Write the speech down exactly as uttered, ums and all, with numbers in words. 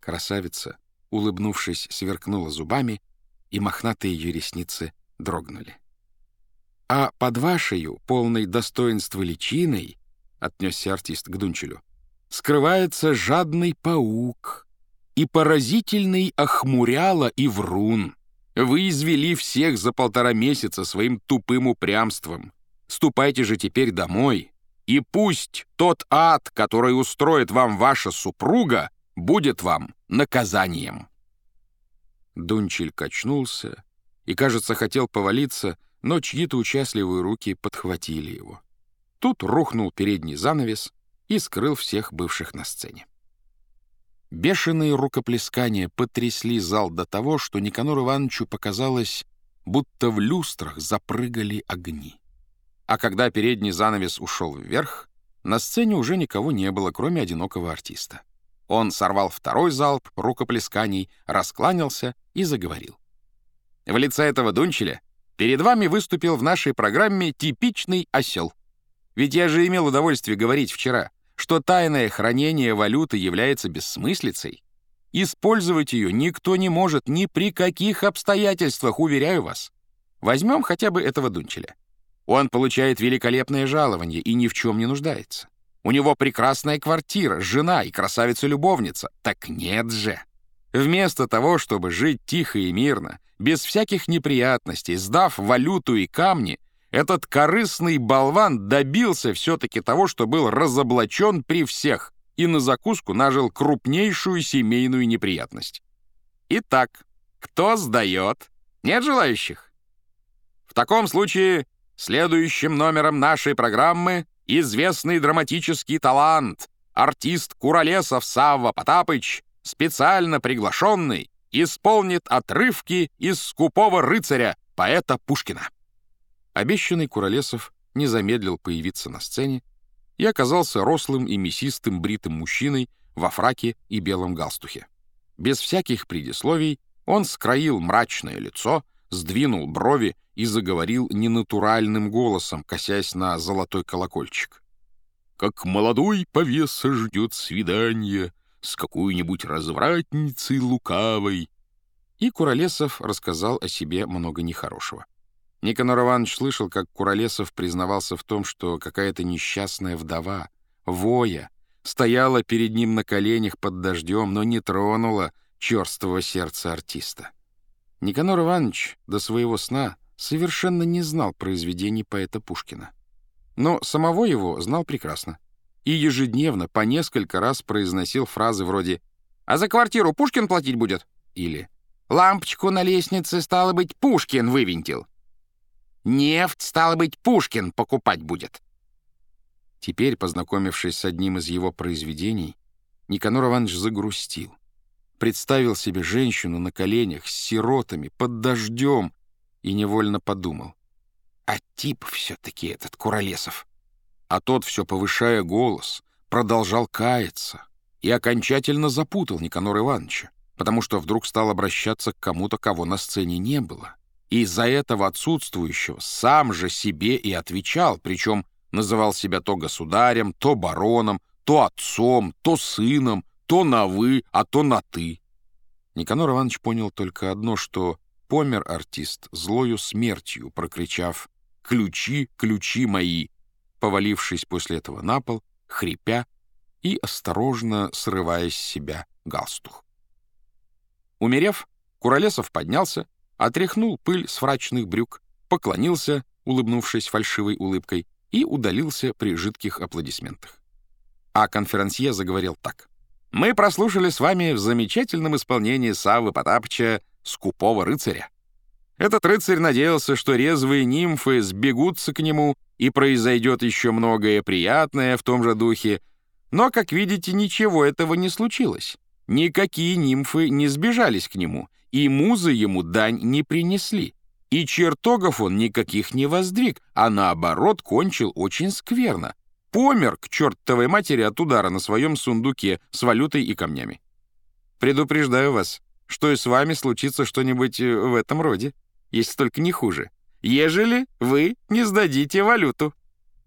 Красавица, улыбнувшись, сверкнула зубами, и мохнатые ее ресницы дрогнули. «А под вашею, полной достоинства личиной, — отнесся артист к Дунчелю, — скрывается жадный паук и поразительный охмуряла и врун. Вы извели всех за полтора месяца своим тупым упрямством. Ступайте же теперь домой, и пусть тот ад, который устроит вам ваша супруга, будет вам наказанием». Дунчель качнулся и, кажется, хотел повалиться, но чьи-то участливые руки подхватили его. Тут рухнул передний занавес и скрыл всех бывших на сцене. Бешеные рукоплескания потрясли зал до того, что Никанору Ивановичу показалось, будто в люстрах запрыгали огни. А когда передний занавес ушел вверх, на сцене уже никого не было, кроме одинокого артиста. Он сорвал второй залп рукоплесканий, раскланялся и заговорил. «В лице этого Дунчеля перед вами выступил в нашей программе типичный осел. Ведь я же имел удовольствие говорить вчера, что тайное хранение валюты является бессмыслицей. Использовать ее никто не может ни при каких обстоятельствах, уверяю вас. Возьмем хотя бы этого Дунчеля. Он получает великолепное жалование и ни в чем не нуждается. У него прекрасная квартира, жена и красавица-любовница. Так нет же. Вместо того, чтобы жить тихо и мирно, без всяких неприятностей, сдав валюту и камни, этот корыстный болван добился все-таки того, что был разоблачен при всех и на закуску нажил крупнейшую семейную неприятность. Итак, кто сдает? Нет желающих? В таком случае следующим номером нашей программы известный драматический талант, артист Куролесов Савва Потапыч, специально приглашенный, исполнит отрывки из «Скупого рыцаря» поэта Пушкина. Обещанный Куролесов не замедлил появиться на сцене и оказался рослым и мясистым бритым мужчиной во фраке и белом галстухе. Без всяких предисловий он скроил мрачное лицо, сдвинул брови и заговорил ненатуральным голосом, косясь на золотой колокольчик. «Как молодой повеса ждет свидания с какой-нибудь развратницей лукавой». И Куролесов рассказал о себе много нехорошего. Никанор Иванович слышал, как Куролесов признавался в том, что какая-то несчастная вдова, воя, стояла перед ним на коленях под дождем, но не тронула черствого сердца артиста. Никанор Иванович до своего сна совершенно не знал произведений поэта Пушкина. Но самого его знал прекрасно. И ежедневно по несколько раз произносил фразы вроде «А за квартиру Пушкин платить будет?» или «Лампочку на лестнице, стало быть, Пушкин вывинтил. Нефть, стало быть, Пушкин покупать будет». Теперь, познакомившись с одним из его произведений, Никанор Иванович загрустил. Представил себе женщину на коленях с сиротами, под дождем, и невольно подумал. А тип все-таки этот Куролесов. А тот, все повышая голос, продолжал каяться и окончательно запутал Никанора Ивановича, потому что вдруг стал обращаться к кому-то, кого на сцене не было. И из-за этого отсутствующего сам же себе и отвечал, причем называл себя то государем, то бароном, то отцом, то сыном, то на «вы», а то на «ты». Никанор Иванович понял только одно, что помер артист злою смертью, прокричав «Ключи, ключи мои!», повалившись после этого на пол, хрипя и осторожно срывая с себя галстух. Умерев, Куролесов поднялся, отряхнул пыль с фрачных брюк, поклонился, улыбнувшись фальшивой улыбкой, и удалился при жидких аплодисментах. А конферансье заговорил так. «Мы прослушали с вами в замечательном исполнении Саввы Потапыча «Скупого рыцаря». Этот рыцарь надеялся, что резвые нимфы сбегутся к нему, и произойдет еще многое приятное в том же духе. Но, как видите, ничего этого не случилось. Никакие нимфы не сбежались к нему, и музы ему дань не принесли. И чертогов он никаких не воздвиг, а наоборот кончил очень скверно. Помер к чертовой матери от удара на своем сундуке с валютой и камнями. Предупреждаю вас, что и с вами случится что-нибудь в этом роде, если только не хуже, ежели вы не сдадите валюту».